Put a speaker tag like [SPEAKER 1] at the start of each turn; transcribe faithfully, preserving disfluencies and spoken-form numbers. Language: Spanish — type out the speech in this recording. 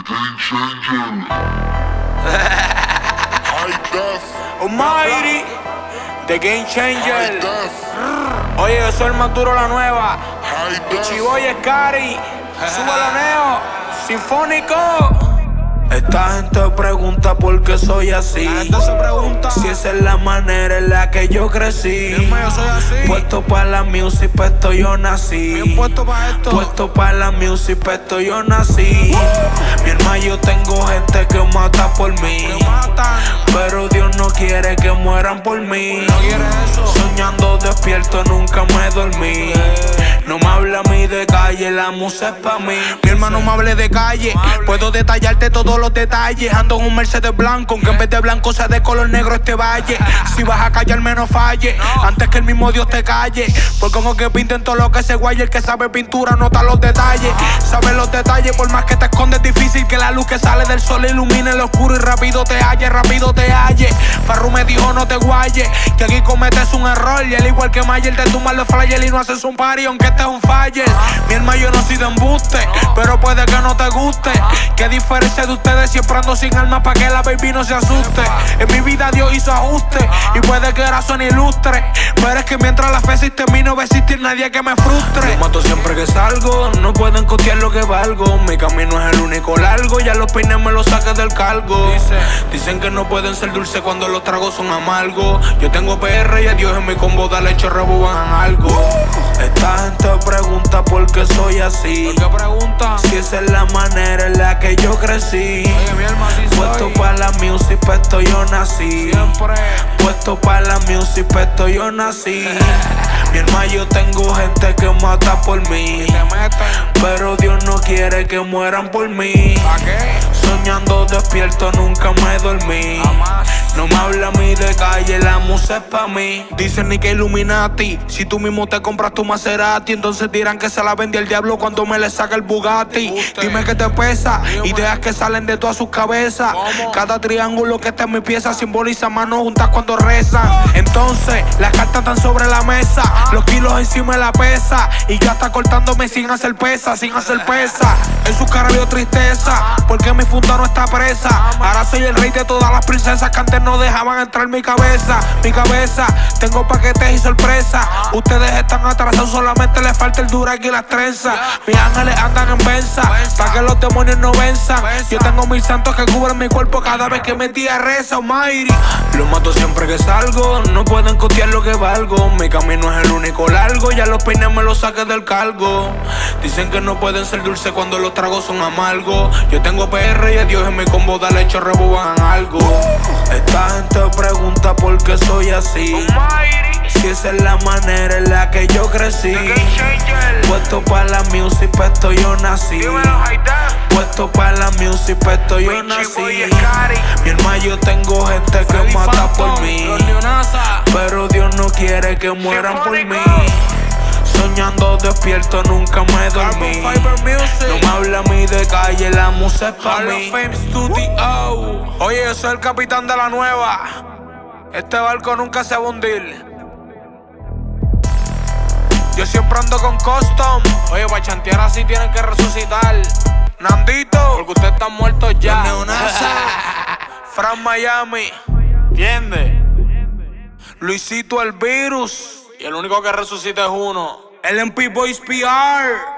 [SPEAKER 1] Game Changer. High Def.
[SPEAKER 2] Almighty, The Game Changer.
[SPEAKER 1] High Def.
[SPEAKER 2] Oye, yo soy el más duro, la nueva.
[SPEAKER 1] High Def.
[SPEAKER 2] Chiboy es Cari. Súbelo, Neo. Sinfónico. Esta gente pregunta por qué soy así.
[SPEAKER 3] La gente se pregunta
[SPEAKER 2] si esa es la manera en la que yo crecí.
[SPEAKER 3] Dios mío, soy así.
[SPEAKER 2] Puesto para la music, pa' esto yo nací.
[SPEAKER 3] Bien puesto para esto.
[SPEAKER 2] Puesto para la music, pa' esto yo nací. Mi hermano, yo tengo gente que mata por mí.
[SPEAKER 3] Me matan.
[SPEAKER 2] Pero Dios no quiere que mueran por mí.
[SPEAKER 3] No quiere eso.
[SPEAKER 2] Soñando despierto, nunca me dormí. No me habla a mí de calle, la música es pa' mí.
[SPEAKER 3] Mi hermano, me hable de calle. Puedo detallarte todos los detalles. Ando en un Mercedes blanco, aunque en vez de blanco sea de color negro este valle. Si vas a callarme, no falle. Antes que el mismo Dios te calle. Porque como que pinten todo lo que se guaye. El que sabe pintura nota los detalles. Sabe los detalles, por más que te escondes, difícil que la luz que sale del sol ilumine el oscuro y rápido te halle, rápido te halle. Farru me dijo no te guayes, que aquí cometes un error. Y al igual que Mayer, te tumban los flyers y no haces un party, aunque este es un faller. Mi hermano, yo no soy de embuste, pero puede que no te guste. Que diferencia de ustedes, siempre ando sin alma pa' que la baby no se asuste. En mi vida Dios hizo ajuste y puede que era son ilustre, pero es que mientras la fe existe en mí no va a existir nadie que me frustre.
[SPEAKER 2] Yo mato siempre que salgo, no pueden costear lo que valgo. Mi camino es el único largo, ya los peines me los saqué del cargo.
[SPEAKER 3] Dice.
[SPEAKER 2] Dicen que no pueden ser dulces cuando los tragos son amargos. Yo tengo P R y a Dios en mi combo dale hecho rebuban algo. Esta gente pregunta por qué soy así.
[SPEAKER 3] ¿Por qué preguntan?
[SPEAKER 2] Si esa es la manera en la que yo crecí.
[SPEAKER 3] Oye, mi alma, sí soy.
[SPEAKER 2] Puesto para la music, pa' esto yo nací.
[SPEAKER 3] Siempre.
[SPEAKER 2] Puesto para la music, pa' esto yo nací. Mi hermano, yo tengo gente que mata por mí.
[SPEAKER 3] Te meten.
[SPEAKER 2] Pero Dios no quiere que mueran por mí.
[SPEAKER 3] ¿Pa' qué?
[SPEAKER 2] Soñando despierto, nunca me dormí.
[SPEAKER 3] Jamás.
[SPEAKER 2] No me habla a mí de calle, la música es pa' mí.
[SPEAKER 3] Dicen ni que Illuminati. Si tú mismo te compras tu Maserati, entonces dirán que se la vendí el diablo cuando me le saca el Bugatti.
[SPEAKER 2] Usted.
[SPEAKER 3] Dime que te pesa,
[SPEAKER 2] Dígame.
[SPEAKER 3] ideas que salen de todas sus cabezas.
[SPEAKER 2] ¿Cómo?
[SPEAKER 3] Cada triángulo que está en mi pieza simboliza manos juntas cuando rezan. Entonces, las cartas están sobre la mesa, los kilos encima de la pesa. Y ya está cortándome sin hacer pesa, sin hacer pesa. En su cara veo tristeza, porque mi funda no está presa. Ahora soy el rey de todas las princesas que antes no dejaban entrar en mi cabeza. Mi cabeza, tengo paquetes y sorpresas. Ustedes están atrasados, solamente les falta el durac y las trenzas. Mis ángeles andan en venza, para que los demonios no venzan. Yo tengo mil santos que cubren mi cuerpo cada vez que mi tía reza, Almighty.
[SPEAKER 2] Los mato siempre que salgo, no pueden costear lo que valgo. Mi camino es el único largo, ya los peines me los saqué del cargo. Dicen que no pueden ser dulces cuando los tragos son amargos. Yo tengo P R y a Dios en mi combo dale hecho rebuban algo. Esta gente pregunta por qué soy así. Si esa es la manera en la que yo crecí. Puesto para la music, pa' esto yo nací. Puesto para la music, pa' esto yo nací. Mi hermano, yo tengo gente que mata por mí. Pero Dios no quiere que mueran por mí. Soñando despierto, nunca me dormí. No me habla a mí de calle, la música es pa'
[SPEAKER 3] Hall of
[SPEAKER 2] mí.
[SPEAKER 3] Fame Studio. Oye, yo soy el capitán de la nueva. Este barco nunca se va a hundir. Yo siempre ando con custom. Oye, pa' chantear así tienen que resucitar. Nandito, porque ustedes están muertos ya. Fran Miami,
[SPEAKER 2] ¿Entiendes?
[SPEAKER 3] Luisito el virus. Y el único que resucita es uno. El M P Boys P R.